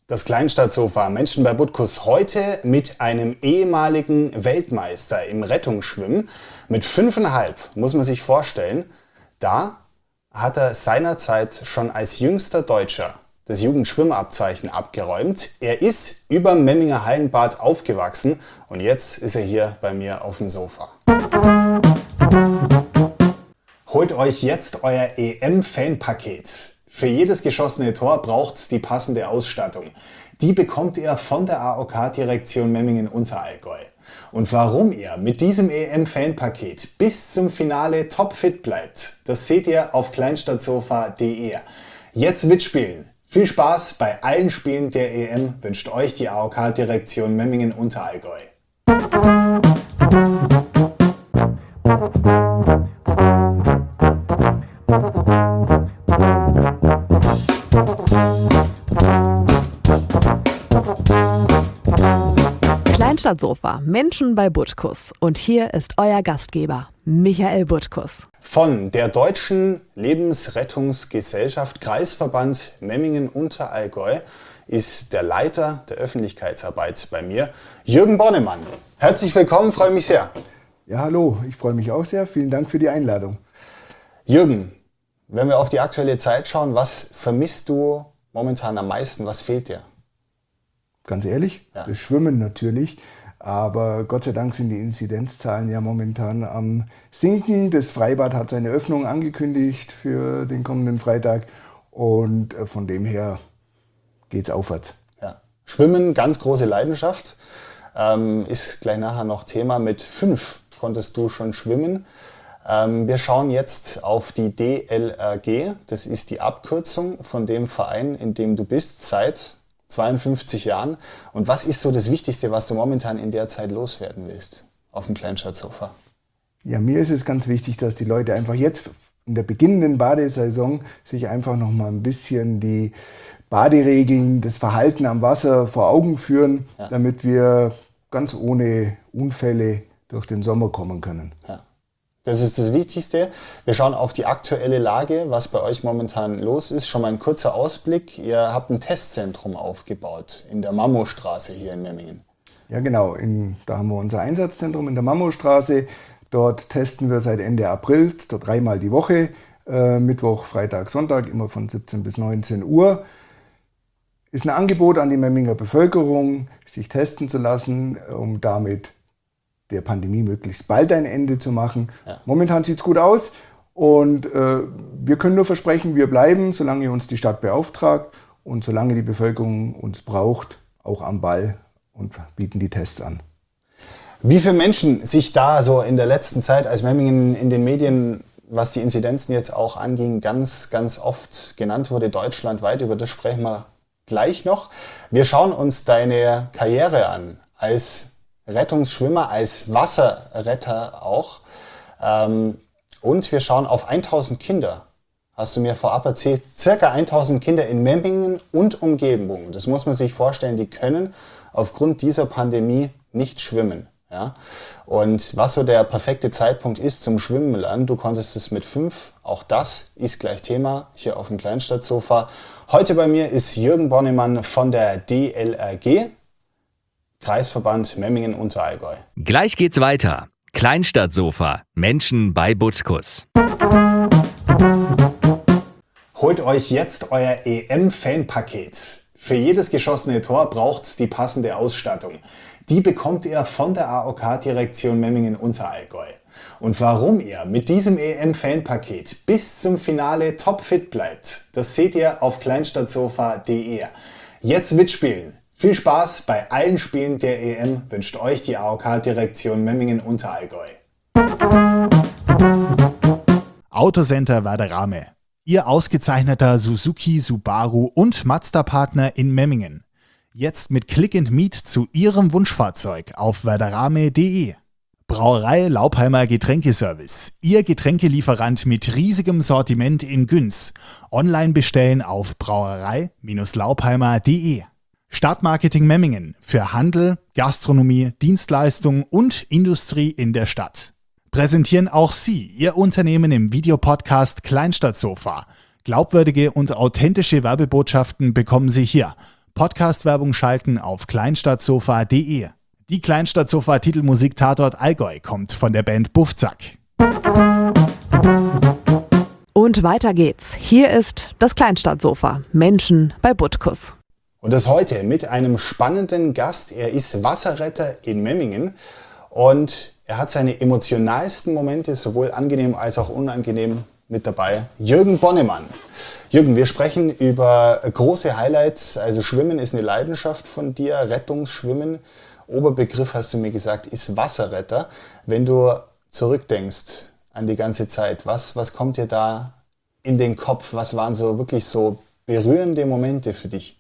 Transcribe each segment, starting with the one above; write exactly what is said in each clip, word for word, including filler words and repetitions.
Das Kleinstadtsofa Menschen bei Butkus heute mit einem ehemaligen Weltmeister im Rettungsschwimmen. Mit fünfeinhalb muss man sich vorstellen, da hat er seinerzeit schon als jüngster Deutscher das Jugendschwimmabzeichen abgeräumt. Er ist über Memminger Hallenbad aufgewachsen und jetzt ist er hier bei mir auf dem Sofa. Holt euch jetzt euer E M-Fanpaket. Für jedes geschossene Tor braucht's die passende Ausstattung. Die bekommt ihr von der A O K-Direktion Memmingen-Unterallgäu. Und warum ihr mit diesem E M-Fanpaket bis zum Finale topfit bleibt, das seht ihr auf kleinstadtsofa punkt de. Jetzt mitspielen! Viel Spaß bei allen Spielen der E M wünscht euch die A O K-Direktion Memmingen-Unterallgäu. Kleinstadtsofa Menschen bei Butkus. Und hier ist euer Gastgeber, Michael Butkus. Von der Deutschen Lebensrettungsgesellschaft Kreisverband Memmingen-Unterallgäu ist der Leiter der Öffentlichkeitsarbeit bei mir, Jürgen Bornemann. Herzlich willkommen, freue mich sehr. Ja, hallo, ich freue mich auch sehr. Vielen Dank für die Einladung. Jürgen, wenn wir auf die aktuelle Zeit schauen, was vermisst du momentan am meisten? Was fehlt dir? Ganz ehrlich, ja. Das Schwimmen natürlich. Aber Gott sei Dank sind die Inzidenzzahlen ja momentan am Sinken. Das Freibad hat seine Öffnung angekündigt für den kommenden Freitag. Und von dem her geht's aufwärts. Ja. Schwimmen, ganz große Leidenschaft. Ähm, ist gleich nachher noch Thema. Mit fünf konntest du schon schwimmen. Ähm, wir schauen jetzt auf die D L R G. Das ist die Abkürzung von dem Verein, in dem du bist, seit zweiundfünfzig Jahren. Und was ist so das Wichtigste, was du momentan in der Zeit loswerden willst auf dem Kleinstadtsofa? Ja, mir ist es ganz wichtig, dass die Leute einfach jetzt in der beginnenden Badesaison sich einfach noch mal ein bisschen die Baderegeln, das Verhalten am Wasser vor Augen führen, ja. Damit wir ganz ohne Unfälle durch den Sommer kommen können. Ja. Das ist das Wichtigste. Wir schauen auf die aktuelle Lage, was bei euch momentan los ist. Schon mal ein kurzer Ausblick. Ihr habt ein Testzentrum aufgebaut in der Mammostraße hier in Memmingen. Ja genau, in, da haben wir unser Einsatzzentrum in der Mammostraße. Dort testen wir seit Ende April, da dreimal die Woche, äh, Mittwoch, Freitag, Sonntag, immer von siebzehn bis neunzehn Uhr. Ist ein Angebot an die Memminger Bevölkerung, sich testen zu lassen, um damit der Pandemie möglichst bald ein Ende zu machen. Ja. Momentan sieht es gut aus und äh, wir können nur versprechen, wir bleiben, solange uns die Stadt beauftragt und solange die Bevölkerung uns braucht, auch am Ball und bieten die Tests an. Wie viele Menschen sich da so in der letzten Zeit, als Memmingen in den Medien, was die Inzidenzen jetzt auch anging, ganz, ganz oft genannt wurde, deutschlandweit, über das sprechen wir gleich noch. Wir schauen uns deine Karriere an als Rettungsschwimmer, als Wasserretter auch. Ähm, und wir schauen auf tausend Kinder, hast du mir vorab erzählt, circa tausend Kinder in Memmingen und Umgebung. Das muss man sich vorstellen, die können aufgrund dieser Pandemie nicht schwimmen. Ja? Und was so der perfekte Zeitpunkt ist zum Schwimmen lernen, du konntest es mit fünf, auch das ist gleich Thema hier auf dem Kleinstadtsofa. Heute bei mir ist Jürgen Bornemann von der D L R G. Kreisverband Memmingen-Unterallgäu. Gleich geht's weiter. Kleinstadtsofa Menschen bei Butkus. Holt euch jetzt euer E M-Fanpaket. Für jedes geschossene Tor braucht's die passende Ausstattung. Die bekommt ihr von der A O K-Direktion Memmingen-Unterallgäu. Und warum ihr mit diesem E M-Fanpaket bis zum Finale topfit bleibt, das seht ihr auf kleinstadtsofa punkt de. Jetzt mitspielen! Viel Spaß bei allen Spielen der E M wünscht euch die A O K-Direktion Memmingen-Unterallgäu. Autocenter Werder Rame. Ihr ausgezeichneter Suzuki, Subaru und Mazda-Partner in Memmingen. Jetzt mit Click and Meet zu Ihrem Wunschfahrzeug auf werderrame punkt de. Brauerei Laupheimer Getränkeservice. Ihr Getränkelieferant mit riesigem Sortiment in Güns. Online bestellen auf brauerei Laupheimer punkt de. Stadtmarketing Memmingen für Handel, Gastronomie, Dienstleistungen und Industrie in der Stadt. Präsentieren auch Sie Ihr Unternehmen im Videopodcast Kleinstadtsofa. Glaubwürdige und authentische Werbebotschaften bekommen Sie hier. Podcast-Werbung schalten auf kleinstadtsofa punkt de. Die Kleinstadtsofa-Titelmusik Tatort Allgäu kommt von der Band Buffzack. Und weiter geht's. Hier ist das Kleinstadtsofa. Menschen bei Butkus. Und das heute mit einem spannenden Gast. Er ist Wasserretter in Memmingen und er hat seine emotionalsten Momente, sowohl angenehm als auch unangenehm, mit dabei. Jürgen Bonnemann. Jürgen, wir sprechen über große Highlights. Also Schwimmen ist eine Leidenschaft von dir, Rettungsschwimmen. Oberbegriff, hast du mir gesagt, ist Wasserretter. Wenn du zurückdenkst an die ganze Zeit, was, was kommt dir da in den Kopf? Was waren so wirklich so berührende Momente für dich?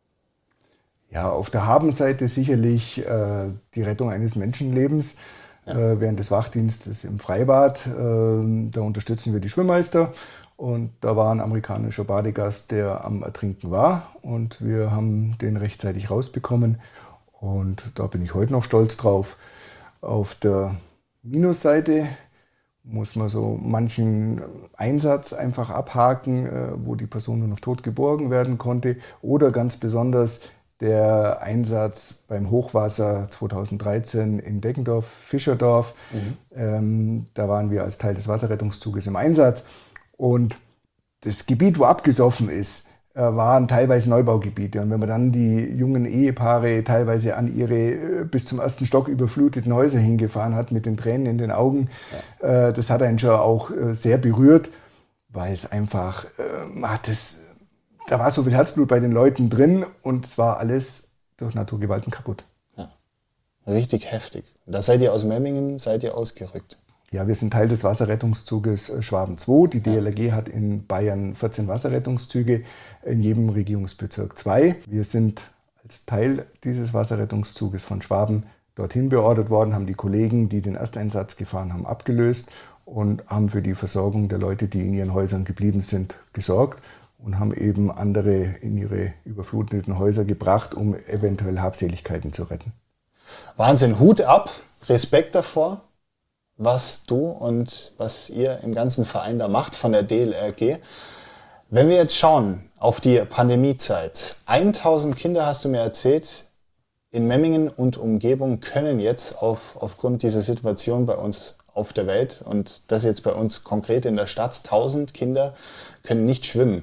Ja, auf der Habenseite sicherlich äh, die Rettung eines Menschenlebens. Ja. Während des Wachdienstes im Freibad. Da unterstützen wir die Schwimmmeister und da war ein amerikanischer Badegast, der am Ertrinken war und wir haben den rechtzeitig rausbekommen und da bin ich heute noch stolz drauf. Auf der Minusseite muss man so manchen Einsatz einfach abhaken, wo die Person nur noch tot geborgen werden konnte oder ganz besonders der Einsatz beim Hochwasser zweitausenddreizehn in Deggendorf, Fischerdorf. Mhm. Ähm, da waren wir als Teil des Wasserrettungszuges im Einsatz. Und das Gebiet, wo abgesoffen ist, äh, waren teilweise Neubaugebiete. Und wenn man dann die jungen Ehepaare teilweise an ihre äh, bis zum ersten Stock überfluteten Häuser hingefahren hat, mit den Tränen in den Augen, ja. äh, das hat einen schon auch äh, sehr berührt, weil es einfach, äh, hat es da war so viel Herzblut bei den Leuten drin und es war alles durch Naturgewalten kaputt. Ja, richtig heftig. Da seid ihr aus Memmingen, seid ihr ausgerückt? Ja, wir sind Teil des Wasserrettungszuges Schwaben zwei. Die D L R G hat in Bayern vierzehn Wasserrettungszüge, in jedem Regierungsbezirk zwei. Wir sind als Teil dieses Wasserrettungszuges von Schwaben dorthin beordert worden, haben die Kollegen, die den Ersteinsatz gefahren haben, abgelöst und haben für die Versorgung der Leute, die in ihren Häusern geblieben sind, gesorgt. Und haben eben andere in ihre überfluteten Häuser gebracht, um eventuell Habseligkeiten zu retten. Wahnsinn, Hut ab, Respekt davor, was du und was ihr im ganzen Verein da macht von der D L R G. Wenn wir jetzt schauen auf die Pandemiezeit, tausend Kinder, hast du mir erzählt, in Memmingen und Umgebung können jetzt auf, aufgrund dieser Situation bei uns auf der Welt und das jetzt bei uns konkret in der Stadt, tausend Kinder können nicht schwimmen.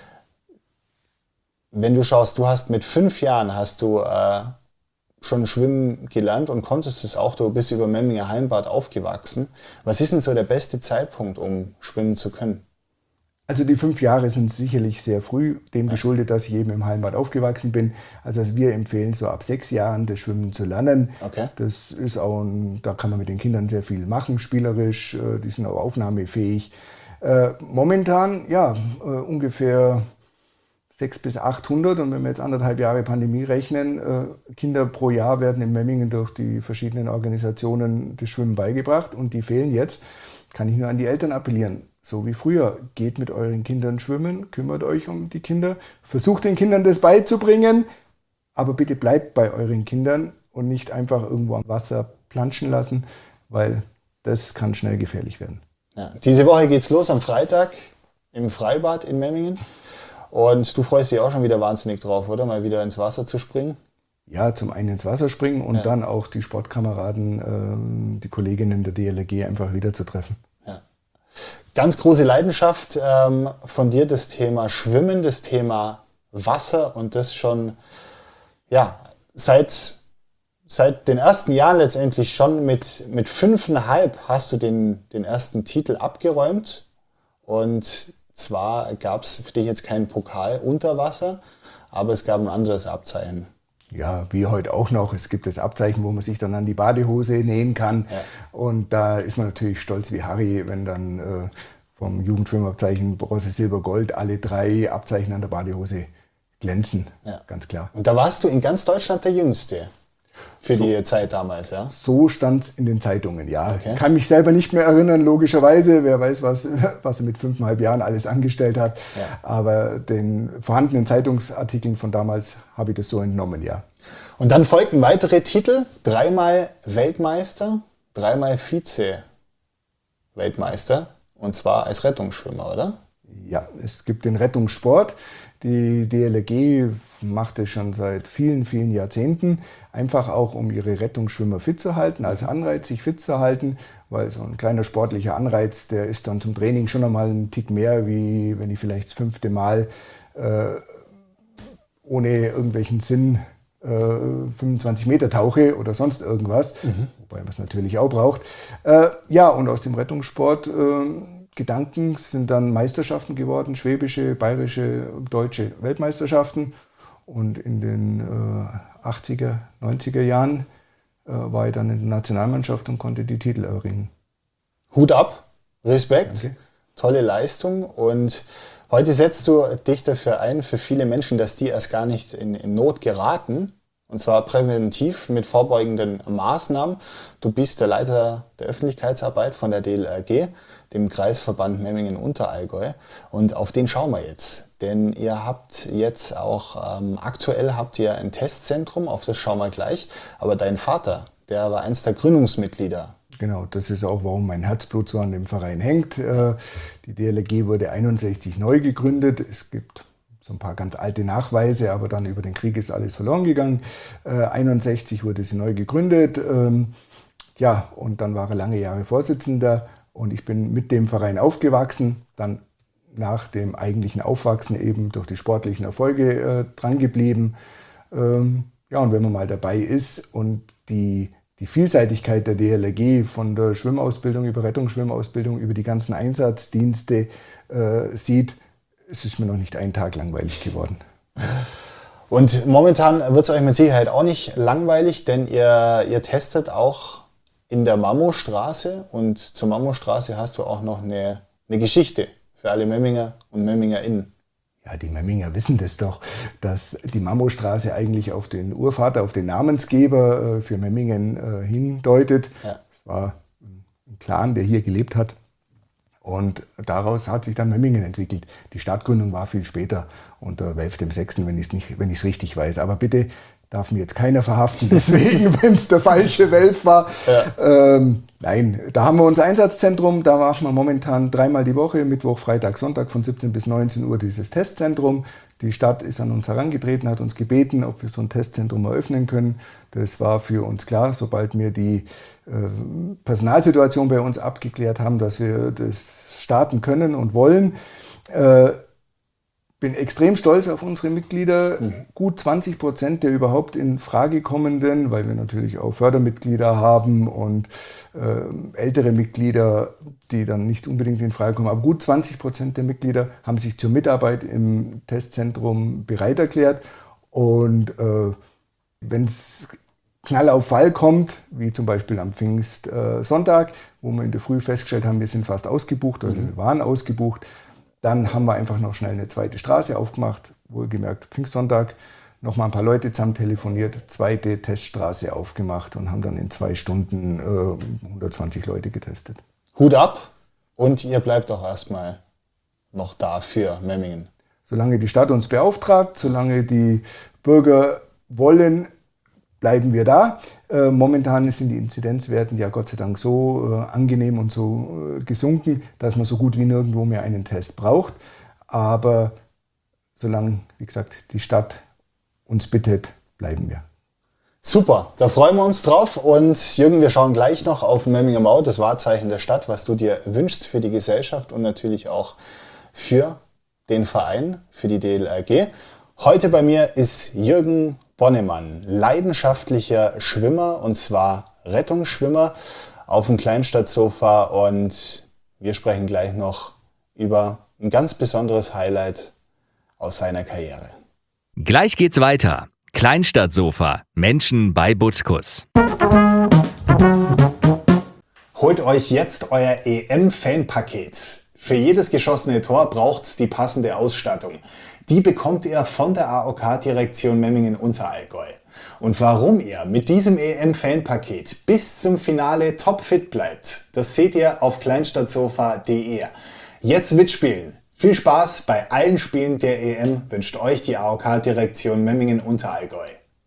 Wenn du schaust, du hast mit fünf Jahren hast du äh, schon schwimmen gelernt und konntest es auch, du bist über Memminger Hallenbad aufgewachsen. Was ist denn so der beste Zeitpunkt, um schwimmen zu können? Also die fünf Jahre sind sicherlich sehr früh, dem geschuldet, dass ich eben im Hallenbad aufgewachsen bin. Also wir empfehlen so ab sechs Jahren das Schwimmen zu lernen. Okay. Das ist auch, ein, da kann man mit den Kindern sehr viel machen, spielerisch, die sind auch aufnahmefähig. Äh, momentan, ja, äh, ungefähr sechshundert bis achthundert und wenn wir jetzt anderthalb Jahre Pandemie rechnen, äh, Kinder pro Jahr werden in Memmingen durch die verschiedenen Organisationen das Schwimmen beigebracht und die fehlen jetzt. Kann ich nur an die Eltern appellieren, so wie früher. Geht mit euren Kindern schwimmen, kümmert euch um die Kinder, versucht den Kindern das beizubringen, aber bitte bleibt bei euren Kindern und nicht einfach irgendwo am Wasser planschen lassen, weil das kann schnell gefährlich werden. Ja, diese Woche geht's los am Freitag im Freibad in Memmingen. Und du freust dich auch schon wieder wahnsinnig drauf, oder? Mal wieder ins Wasser zu springen? Ja, zum einen ins Wasser springen und ja. dann auch die Sportkameraden, ähm, die Kolleginnen der D L R G einfach wieder zu treffen. Ja. Ganz große Leidenschaft ähm, von dir, das Thema Schwimmen, das Thema Wasser und das schon ja, seit, seit den ersten Jahren letztendlich schon mit, mit fünfeinhalb hast du den, den ersten Titel abgeräumt und zwar gab es für dich jetzt keinen Pokal unter Wasser, aber es gab ein anderes Abzeichen. Ja, wie heute auch noch. Es gibt das Abzeichen, wo man sich dann an die Badehose nähen kann. Ja. Und da ist man natürlich stolz wie Harry, wenn dann äh, vom Jugendschwimmabzeichen Bronze, Silber, Gold alle drei Abzeichen an der Badehose glänzen. Ja. Ganz klar. Und da warst du in ganz Deutschland der Jüngste. Für so, die Zeit damals, ja? So stand es in den Zeitungen, ja. Okay. Kann mich selber nicht mehr erinnern, logischerweise. Wer weiß, was, was er mit fünfeinhalb Jahren alles angestellt hat. Ja. Aber den vorhandenen Zeitungsartikeln von damals habe ich das so entnommen, ja. Und dann folgten weitere Titel. Dreimal Weltmeister, dreimal Vize-Weltmeister. Und zwar als Rettungsschwimmer, oder? Ja, es gibt den Rettungssport. Die D L R G macht es schon seit vielen, vielen Jahrzehnten, einfach auch um ihre Rettungsschwimmer fit zu halten, als Anreiz, sich fit zu halten, weil so ein kleiner sportlicher Anreiz, der ist dann zum Training schon einmal einen Tick mehr, wie wenn ich vielleicht das fünfte Mal äh, ohne irgendwelchen Sinn äh, fünfundzwanzig Meter tauche oder sonst irgendwas, mhm. wobei man es natürlich auch braucht. Äh, ja, und aus dem Rettungssport äh, Gedanken sind dann Meisterschaften geworden, schwäbische, bayerische, deutsche Weltmeisterschaften. Und in den äh, achtziger, neunziger Jahren äh, war ich dann in der Nationalmannschaft und konnte die Titel erringen. Hut ab, Respekt, Danke. Tolle Leistung. Und heute setzt du dich dafür ein, für viele Menschen, dass die erst gar nicht in, in Not geraten. Und zwar präventiv mit vorbeugenden Maßnahmen. Du bist der Leiter der Öffentlichkeitsarbeit von der D L R G, dem Kreisverband Memmingen-Unterallgäu. Und auf den schauen wir jetzt. Denn ihr habt jetzt auch, ähm, aktuell habt ihr ein Testzentrum, auf das schauen wir gleich. Aber dein Vater, der war eins der Gründungsmitglieder. Genau, das ist auch, warum mein Herzblut so an dem Verein hängt. Äh, die D L R G wurde einundsechzig neu gegründet. Es gibt so ein paar ganz alte Nachweise, aber dann über den Krieg ist alles verloren gegangen. Äh, einundsechzig wurde sie neu gegründet. Ähm, ja, und dann war er lange Jahre Vorsitzender und ich bin mit dem Verein aufgewachsen. Dann nach dem eigentlichen Aufwachsen eben durch die sportlichen Erfolge äh, dran geblieben. Ähm, ja, und wenn man mal dabei ist und die, die Vielseitigkeit der D L R G von der Schwimmausbildung über Rettungsschwimmausbildung, über die ganzen Einsatzdienste äh, sieht, es ist mir noch nicht einen Tag langweilig geworden. Und momentan wird es euch mit Sicherheit auch nicht langweilig, denn ihr, ihr testet auch in der Mammostraße. Und zur Mammostraße hast du auch noch eine, eine Geschichte für alle Memminger und MemmingerInnen. Ja, die Memminger wissen das doch, dass die Mammostraße eigentlich auf den Urvater, auf den Namensgeber äh, für Memmingen äh, hindeutet. Ja. Es war ein Clan, der hier gelebt hat. Und daraus hat sich dann Memmingen entwickelt. Die Stadtgründung war viel später, unter Welf dem Sechsten, wenn ich es nicht, wenn ich es richtig weiß. Aber bitte darf mir jetzt keiner verhaften, deswegen, wenn es der falsche Welf war. Ja. Ähm, nein, da haben wir unser Einsatzzentrum. Da machen wir momentan dreimal die Woche, Mittwoch, Freitag, Sonntag von siebzehn bis neunzehn Uhr dieses Testzentrum. Die Stadt ist an uns herangetreten, hat uns gebeten, ob wir so ein Testzentrum eröffnen können. Das war für uns klar, sobald wir die äh, Personalsituation bei uns abgeklärt haben, dass wir das starten können und wollen. Äh, bin extrem stolz auf unsere Mitglieder. Mhm. Gut zwanzig Prozent der überhaupt in Frage kommenden, weil wir natürlich auch Fördermitglieder haben und äh, ältere Mitglieder, die dann nicht unbedingt in Frage kommen. Aber gut zwanzig Prozent der Mitglieder haben sich zur Mitarbeit im Testzentrum bereit erklärt. Und äh, wenn es Knall auf Fall kommt, wie zum Beispiel am Pfingstsonntag, äh, wo wir in der Früh festgestellt haben, wir sind fast ausgebucht oder mhm. wir waren ausgebucht, dann haben wir einfach noch schnell eine zweite Straße aufgemacht, wohlgemerkt Pfingstsonntag, nochmal ein paar Leute zusammen telefoniert, zweite Teststraße aufgemacht und haben dann in zwei Stunden äh, hundertzwanzig Leute getestet. Hut ab und ihr bleibt auch erstmal noch da für Memmingen. Solange die Stadt uns beauftragt, solange die Bürger wollen, bleiben wir da. Äh, momentan sind die Inzidenzwerten ja Gott sei Dank so äh, angenehm und so äh, gesunken, dass man so gut wie nirgendwo mehr einen Test braucht. Aber solange, wie gesagt, die Stadt uns bittet, bleiben wir. Super, da freuen wir uns drauf. Und Jürgen, wir schauen gleich noch auf Memminger Maut, das Wahrzeichen der Stadt, was du dir wünschst für die Gesellschaft und natürlich auch für den Verein, für die D L R G. Heute bei mir ist Jürgen Bonnemann, leidenschaftlicher Schwimmer, und zwar Rettungsschwimmer auf dem Kleinstadtsofa, und wir sprechen gleich noch über ein ganz besonderes Highlight aus seiner Karriere. Gleich geht's weiter. Kleinstadtsofa, Menschen bei Butkus. Holt euch jetzt euer E M-Fanpaket. Für jedes geschossene Tor braucht's die passende Ausstattung. Die bekommt ihr von der A O K-Direktion Memmingen-Unterallgäu. Und warum ihr mit diesem E M-Fanpaket bis zum Finale topfit bleibt, das seht ihr auf kleinstadtsofa punkt de. Jetzt mitspielen. Viel Spaß bei allen Spielen der E M wünscht euch die A O K-Direktion Memmingen-Unterallgäu.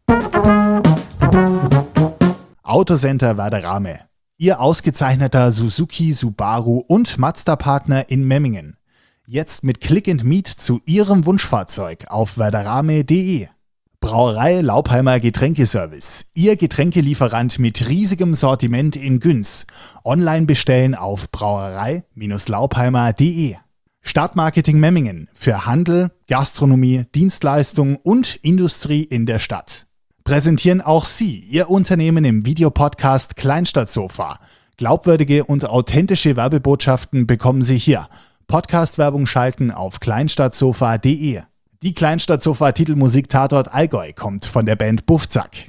Autocenter Werder Rame. Ihr ausgezeichneter Suzuki, Subaru und Mazda-Partner in Memmingen. Jetzt mit Click and Meet zu Ihrem Wunschfahrzeug auf werderame punkt de. Brauerei Laupheimer Getränkeservice. Ihr Getränkelieferant mit riesigem Sortiment in Güns. Online bestellen auf brauerei Laubheimer punkt de. Stadtmarketing Memmingen für Handel, Gastronomie, Dienstleistung und Industrie in der Stadt. Präsentieren auch Sie Ihr Unternehmen im Videopodcast Kleinstadtsofa. Glaubwürdige und authentische Werbebotschaften bekommen Sie hier. Podcast-Werbung schalten auf kleinstadtsofa punkt de. Die Kleinstadtsofa-Titelmusik Tatort Allgäu kommt von der Band Buffzack.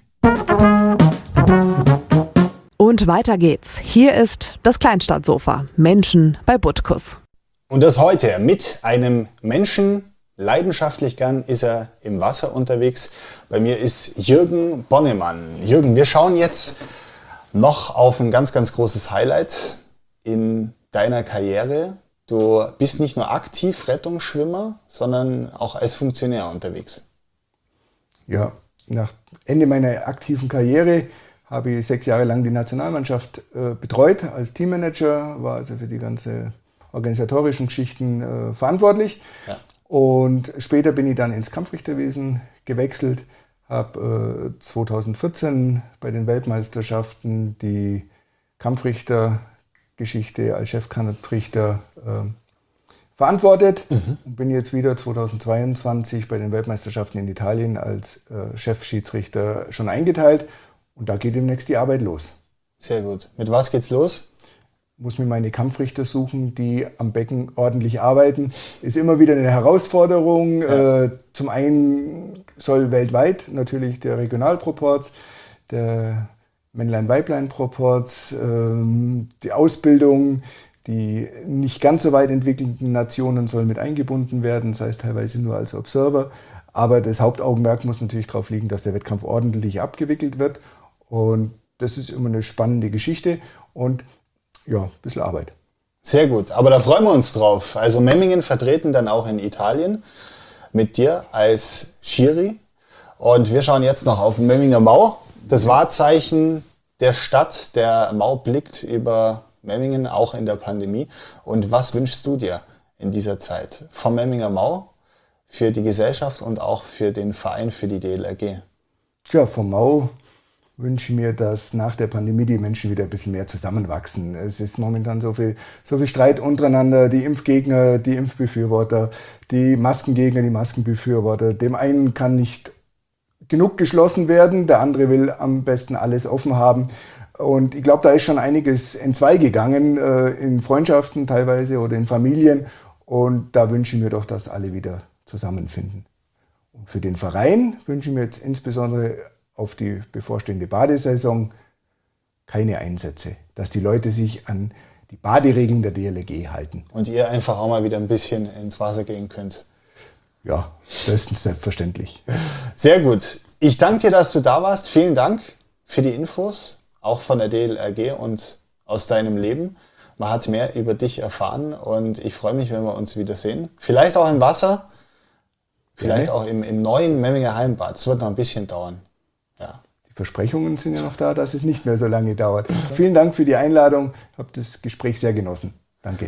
Und weiter geht's. Hier ist das Kleinstadtsofa. Menschen bei Butkus. Und das heute mit einem Menschen, leidenschaftlich gern ist er im Wasser unterwegs. Bei mir ist Jürgen Bonnemann. Jürgen, wir schauen jetzt noch auf ein ganz, ganz großes Highlight in deiner Karriere. Du bist nicht nur aktiv Rettungsschwimmer, sondern auch als Funktionär unterwegs. Ja, nach Ende meiner aktiven Karriere habe ich sechs Jahre lang die Nationalmannschaft äh, betreut als Teammanager, war also für die ganze organisatorischen Geschichten äh, verantwortlich. Ja. Und später bin ich dann ins Kampfrichterwesen gewechselt, habe äh, zweitausendvierzehn bei den Weltmeisterschaften die Kampfrichtergeschichte als Chefkampfrichter äh, verantwortet mhm. und bin jetzt wieder zweitausendzweiundzwanzig bei den Weltmeisterschaften in Italien als äh, Chefschiedsrichter schon eingeteilt und da geht demnächst die Arbeit los. Sehr gut. Mit was geht's los? Muss mir meine Kampfrichter suchen, die am Becken ordentlich arbeiten. Ist immer wieder eine Herausforderung. Ja. Äh, zum einen soll weltweit natürlich der Regionalproporz, der Männlein-Weiblein-Proporz, äh, die Ausbildung, die nicht ganz so weit entwickelten Nationen sollen mit eingebunden werden, das heißt teilweise nur als Observer. Aber das Hauptaugenmerk muss natürlich darauf liegen, dass der Wettkampf ordentlich abgewickelt wird. Und das ist immer eine spannende Geschichte. Und ja, ein bisschen Arbeit. Sehr gut, aber da freuen wir uns drauf. Also Memmingen vertreten dann auch in Italien mit dir als Schiri. Und wir schauen jetzt noch auf den Memminger Mau. Das Wahrzeichen der Stadt. Der Mau blickt über Memmingen, auch in der Pandemie. Und was wünschst du dir in dieser Zeit vom Memminger Mau für die Gesellschaft und auch für den Verein, für die D L R G? Ja, vom Mau wünsche ich mir, dass nach der Pandemie die Menschen wieder ein bisschen mehr zusammenwachsen. Es ist momentan so viel, so viel Streit untereinander, die Impfgegner, die Impfbefürworter, die Maskengegner, die Maskenbefürworter. Dem einen kann nicht genug geschlossen werden, der andere will am besten alles offen haben. Und ich glaube, da ist schon einiges entzweigegangen, äh, in Freundschaften teilweise oder in Familien. Und da wünsche ich mir doch, dass alle wieder zusammenfinden. Und für den Verein wünsche ich mir jetzt insbesondere auf die bevorstehende Badesaison keine Einsätze, dass die Leute sich an die Baderegeln der D L R G halten. Und ihr einfach auch mal wieder ein bisschen ins Wasser gehen könnt. Ja, das ist selbstverständlich. Sehr gut. Ich danke dir, dass du da warst. Vielen Dank für die Infos, auch von der D L R G und aus deinem Leben. Man hat mehr über dich erfahren und ich freue mich, wenn wir uns wiedersehen. Vielleicht auch im Wasser, vielleicht ja. auch im, im neuen Memminger Heimbad. Es wird noch ein bisschen dauern. Ja. Die Versprechungen sind ja noch da, dass es nicht mehr so lange dauert. Vielen Dank für die Einladung. Ich habe das Gespräch sehr genossen. Danke.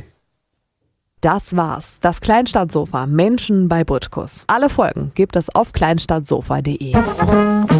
Das war's. Das Kleinstadtsofa. Menschen bei Butkus. Alle Folgen gibt es auf kleinstadtsofa punkt de.